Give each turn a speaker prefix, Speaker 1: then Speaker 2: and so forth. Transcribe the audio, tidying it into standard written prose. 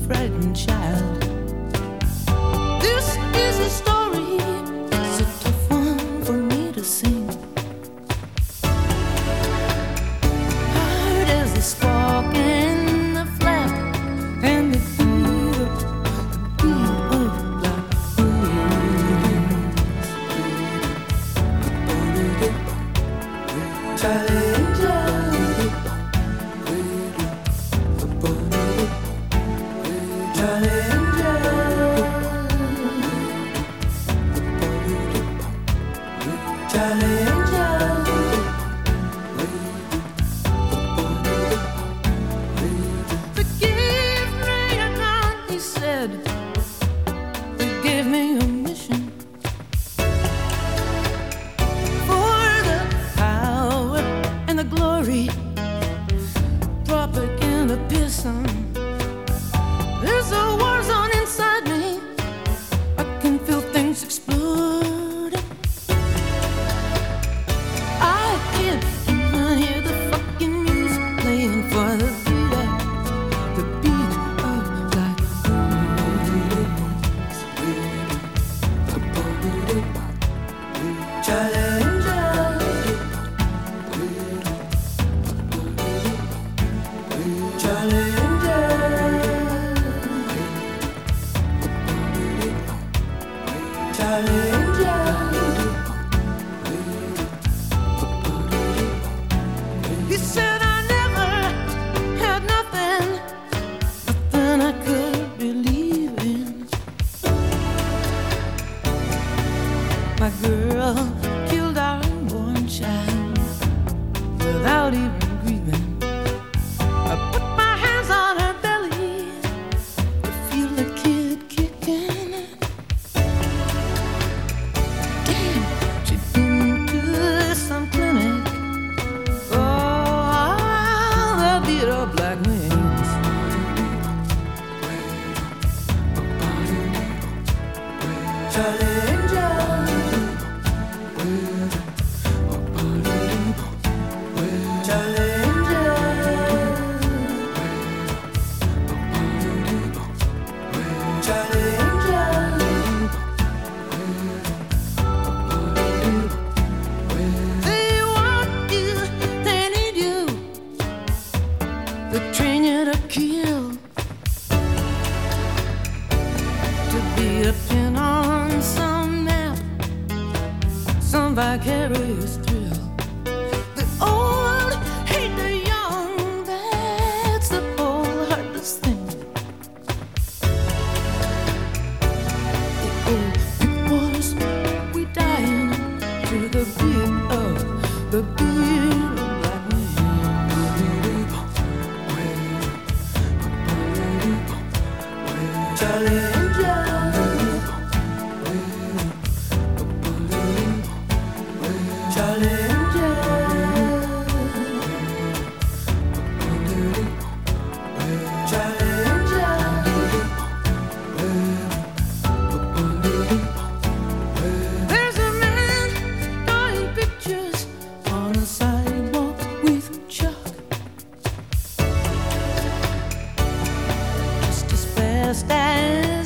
Speaker 1: frightened child. This is a story, it's a tough one for me to sing. Hard as the spark in the flap and the beat of black wings. Challenger. Forgive me, he said. They gave me a mission for the power and the glory. Propaganda piston. There's a war zone inside me. I can feel things exploding. I can't even hear the fucking music playing for the beat of black wings. Challenger. Challenger. Challenger. He said I never had nothing I could believe in. My girl killed our unborn child without even grieving. I put my hands on her belly to feel the kid kicking. Damn, she'd been to some clinic. Oh, the beat of black wings. Challenger. Challenger. Challenger. They want you, they need you. They train you to kill, to be a pin on some map, some vicarious thrill. The old hate the young, that's the whole heartless thing. The old big boys, we dying to the beat of black wings. Challenger. Challenger. Challenger. There's a man drawing pictures on a sidewalk with chalk, just as fast as